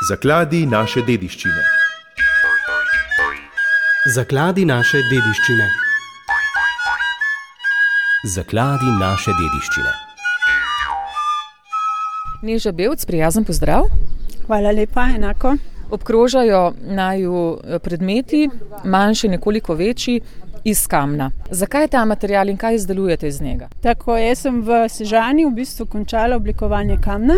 Zakladi naše dediščine. Zakladi naše dediščine. Zakladi naše dediščine. Neža Bevc, prijazen pozdrav. Hvala lepa, enako. Obkrožajo naju predmeti, manjši, nekoliko večji, iz kamna. Zakaj je ta material in kaj izdelujete iz njega? Tako, jaz sem v Sežani v bistvu končala oblikovanje kamna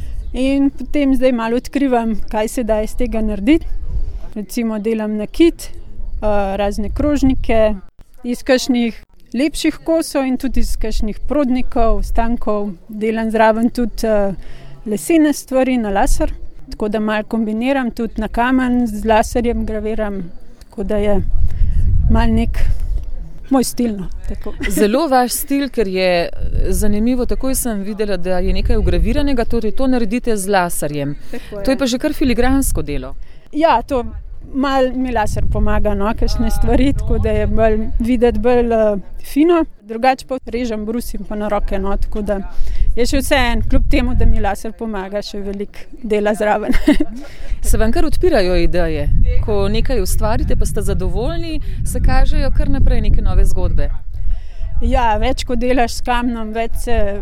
in potem zdaj malo odkrivam, kaj se da iz tega narediti. Recimo delam nakit, razne krožnike, iz kakšnih lepših kosov in tudi iz kakšnih prodnikov, stankov. Delam zraven tudi lesene stvari na laser, tako da malo kombiniram tudi na kamen, z laserjem graviram, tako da je malo nek moj stil. Tako. Zelo vaš stil, ker je zanimivo, takoj sem videla, da je nekaj vgraviranega, torej to naredite z laserjem. To je pa že kar filigransko delo. Ja, to malo mi laser pomaga, kakšne stvari, tako da je videti bolj fino. Drugače pa režem, brusim pa na roke, tako da je še vseeno, kljub temu, da mi laser pomaga, še veliko dela zraven. Se vam kar odpirajo ideje? Ko nekaj ustvarite, pa ste zadovoljni, se kažejo kar naprej neke nove zgodbe? Ja, več ko delaš s kamnom, več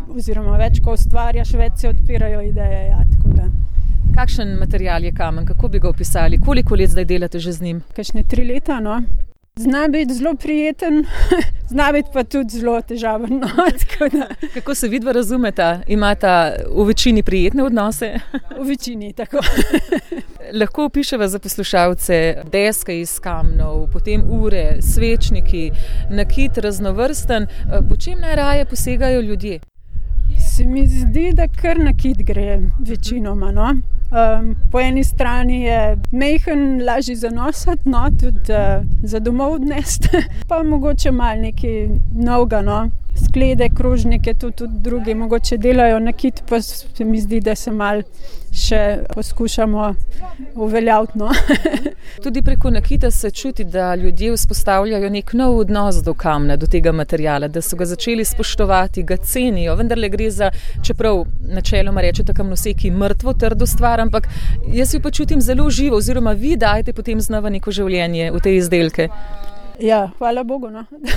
ko ustvarjaš, več se odpirajo ideje, ja, tako da. Kakšen material je kamen? Kako bi ga opisali? Koliko let zdaj delate že z njim? Kakšne 3 leta, Zna biti zelo prijeten, zna biti pa tudi zelo težaven. Kako se vidva razumeta? Imata v večini prijetne odnose? V večini, tako. Lahko opiševa za poslušalce deske iz kamnov, potem ure, svečniki, nakit raznovrsten. Po čem najraje posegajo ljudje? Se mi zdi, da kar nakit gre večinoma. Po eni strani je majhen, lažji za nositi, tudi za domov odnesti, pa mogoče malo nekaj novega, sklede, krožnike, tudi drugi mogoče delajo nakit, pa se mi zdi, da se malo še poskušamo uveljaviti. Tudi preko nakita se čuti, da ljudje vzpostavljajo nek nov odnos do kamna, do tega materiala, da so ga začeli spoštovati, ga cenijo, vendarle gre za, čeprav načeloma rečete kamnoseki, mrtvo, trdo stvar, ampak jaz jo pa čutim zelo živo, oziroma vi dajete potem znova neko življenje v te izdelke. Ja, hvala Bogu,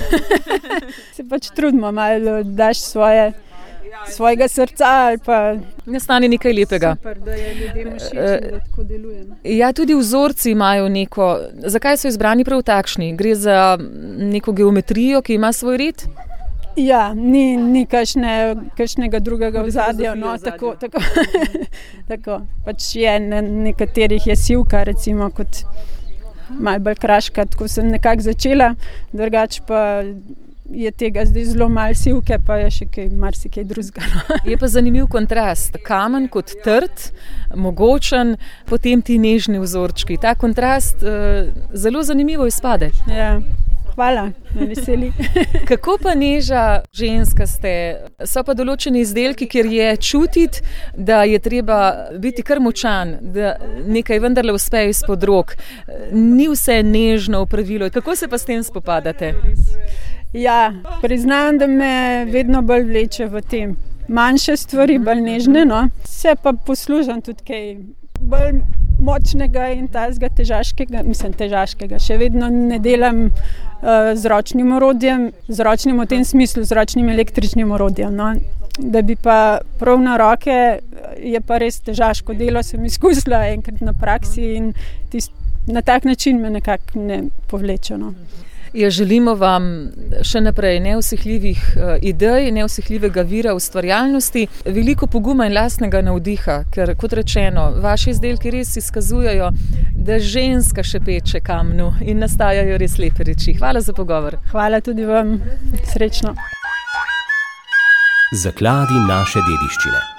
Se pač trudimo malo, daš svojega srca ali pa nastane nekaj lepega. Super, da je ljudem všeč, da tako deluje. Ja, tudi vzorci imajo neko. Zakaj so izbrani prav takšni? Gre za neko geometrijo, ki ima svoj red? Ja, ni kakšnega drugega ozadja, tako. Tako. Pač je nekaterih je sivka, recimo kot malo bolj kraška, tako sem nekako začela, drugače pa je tega zdaj zelo malo sivke, pa je še marsikaj drugega. Je pa zanimiv kontrast. Kamen kot trd, mogočen, potem ti nežni vzorčki. Ta kontrast zelo zanimivo izpade. Ja. Hvala, me veseli. Kako pa Neža, ženska ste? So pa določeni izdelki, kjer je čutiti, da je treba biti kar močan, da nekaj vendarle uspe izpod rok. Ni vse nežno v pravilu. Kako se pa s tem spopadate? Ja, priznam, da me vedno bolj vleče v tem. Manjše stvari, bolj nežne, Se pa poslužam tudi kaj bolj močnega in težaškega. Še vedno ne delam z ročnim orodjem, z ročnim v tem smislu, z ročnim električnim orodjem. Da bi pa prav na roke, je pa res težaško delo, sem izkusila enkrat na praksi in na tak način me nekako ne povleče. Ja, želimo vam še naprej neusihljivih idej, neusihljivega vira ustvarjalnosti, veliko poguma in lastnega navdiha, ker kot rečeno, vaši izdelki res izkazujejo, da ženska šepeče kamnu in nastajajo res lepe reči. Hvala za pogovor. Hvala tudi vam. Srečno. Zakladi naše dediščine.